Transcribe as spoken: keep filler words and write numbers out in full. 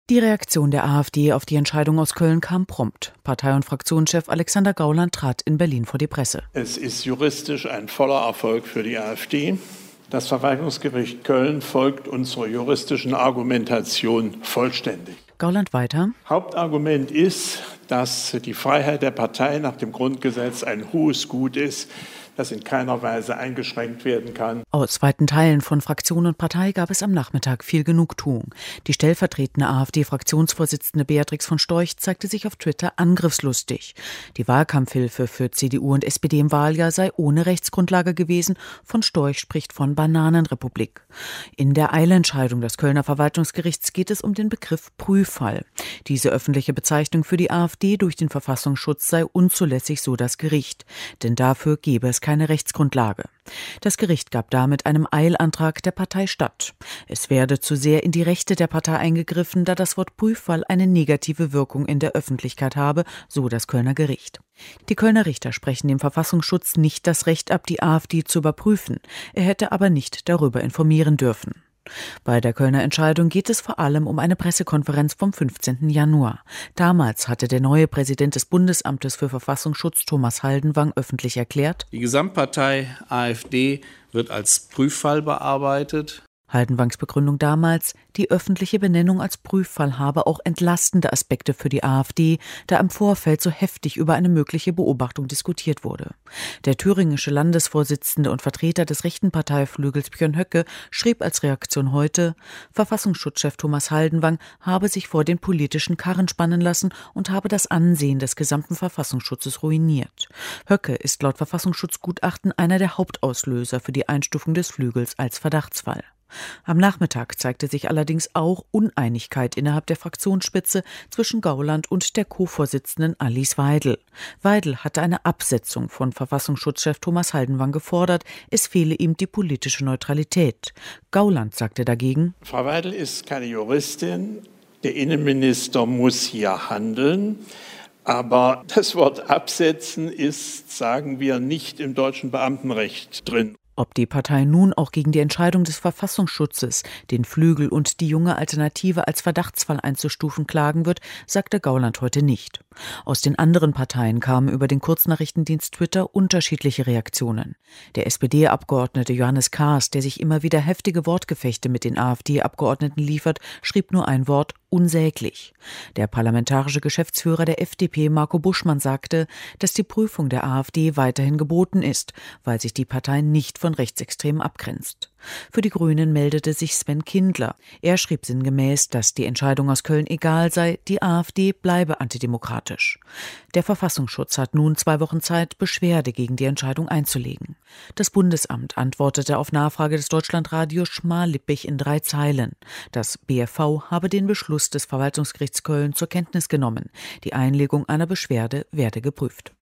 Die Reaktion der AfD auf die Entscheidung aus Köln kam prompt. Partei- und Fraktionschef Alexander Gauland trat in Berlin vor die Presse. Es ist juristisch ein voller Erfolg für die AfD. Das Verwaltungsgericht Köln folgt unserer juristischen Argumentation vollständig. Gauland weiter. Hauptargument ist, dass die Freiheit der Partei nach dem Grundgesetz ein hohes Gut ist, das in keiner Weise eingeschränkt werden kann. Aus weiten Teilen von Fraktion und Partei gab es am Nachmittag viel Genugtuung. Die stellvertretende AfD-Fraktionsvorsitzende Beatrix von Storch zeigte sich auf Twitter angriffslustig. Die Wahlkampfhilfe für C D U und S P D im Wahljahr sei ohne Rechtsgrundlage gewesen. Von Storch spricht von Bananenrepublik. In der Eilentscheidung des Kölner Verwaltungsgerichts geht es um den Begriff Prüffall. Diese öffentliche Bezeichnung für die AfD durch den Verfassungsschutz sei unzulässig, so das Gericht. Denn dafür gebe es keine Rechtsgrundlage. Das Gericht gab damit einem Eilantrag der Partei statt. Es werde zu sehr in die Rechte der Partei eingegriffen, da das Wort Prüffall eine negative Wirkung in der Öffentlichkeit habe, so das Kölner Gericht. Die Kölner Richter sprechen dem Verfassungsschutz nicht das Recht ab, die AfD zu überprüfen. Er hätte aber nicht darüber informieren dürfen. Bei der Kölner Entscheidung geht es vor allem um eine Pressekonferenz vom fünfzehnten Januar. Damals hatte der neue Präsident des Bundesamtes für Verfassungsschutz, Thomas Haldenwang, öffentlich erklärt: Die Gesamtpartei AfD wird als Prüffall bearbeitet. Haldenwangs Begründung damals: Die öffentliche Benennung als Prüffall habe auch entlastende Aspekte für die AfD, da im Vorfeld so heftig über eine mögliche Beobachtung diskutiert wurde. Der thüringische Landesvorsitzende und Vertreter des rechten Parteiflügels Björn Höcke schrieb als Reaktion heute: Verfassungsschutzchef Thomas Haldenwang habe sich vor den politischen Karren spannen lassen und habe das Ansehen des gesamten Verfassungsschutzes ruiniert. Höcke ist laut Verfassungsschutzgutachten einer der Hauptauslöser für die Einstufung des Flügels als Verdachtsfall. Am Nachmittag zeigte sich allerdings auch Uneinigkeit innerhalb der Fraktionsspitze zwischen Gauland und der Co-Vorsitzenden Alice Weidel. Weidel hatte eine Absetzung von Verfassungsschutzchef Thomas Haldenwang gefordert. Es fehle ihm die politische Neutralität. Gauland sagte dagegen: Frau Weidel ist keine Juristin. Der Innenminister muss hier handeln. Aber das Wort absetzen ist, sagen wir, nicht im deutschen Beamtenrecht drin. Ob die Partei nun auch gegen die Entscheidung des Verfassungsschutzes, den Flügel und die junge Alternative als Verdachtsfall einzustufen, klagen wird, sagte Gauland heute nicht. Aus den anderen Parteien kamen über den Kurznachrichtendienst Twitter unterschiedliche Reaktionen. Der S P D-Abgeordnete Johannes Kahrs, der sich immer wieder heftige Wortgefechte mit den AfD-Abgeordneten liefert, schrieb nur ein Wort: unsäglich. Der parlamentarische Geschäftsführer der F D P, Marco Buschmann, sagte, dass die Prüfung der AfD weiterhin geboten ist, weil sich die Partei nicht von Rechtsextremen abgrenzt. Für die Grünen meldete sich Sven Kindler. Er schrieb sinngemäß, dass die Entscheidung aus Köln egal sei, die AfD bleibe antidemokratisch. Der Verfassungsschutz hat nun zwei Wochen Zeit, Beschwerde gegen die Entscheidung einzulegen. Das Bundesamt antwortete auf Nachfrage des Deutschlandradios schmallippig in drei Zeilen. Das B F V habe den Beschluss des Verwaltungsgerichts Köln zur Kenntnis genommen. Die Einlegung einer Beschwerde werde geprüft.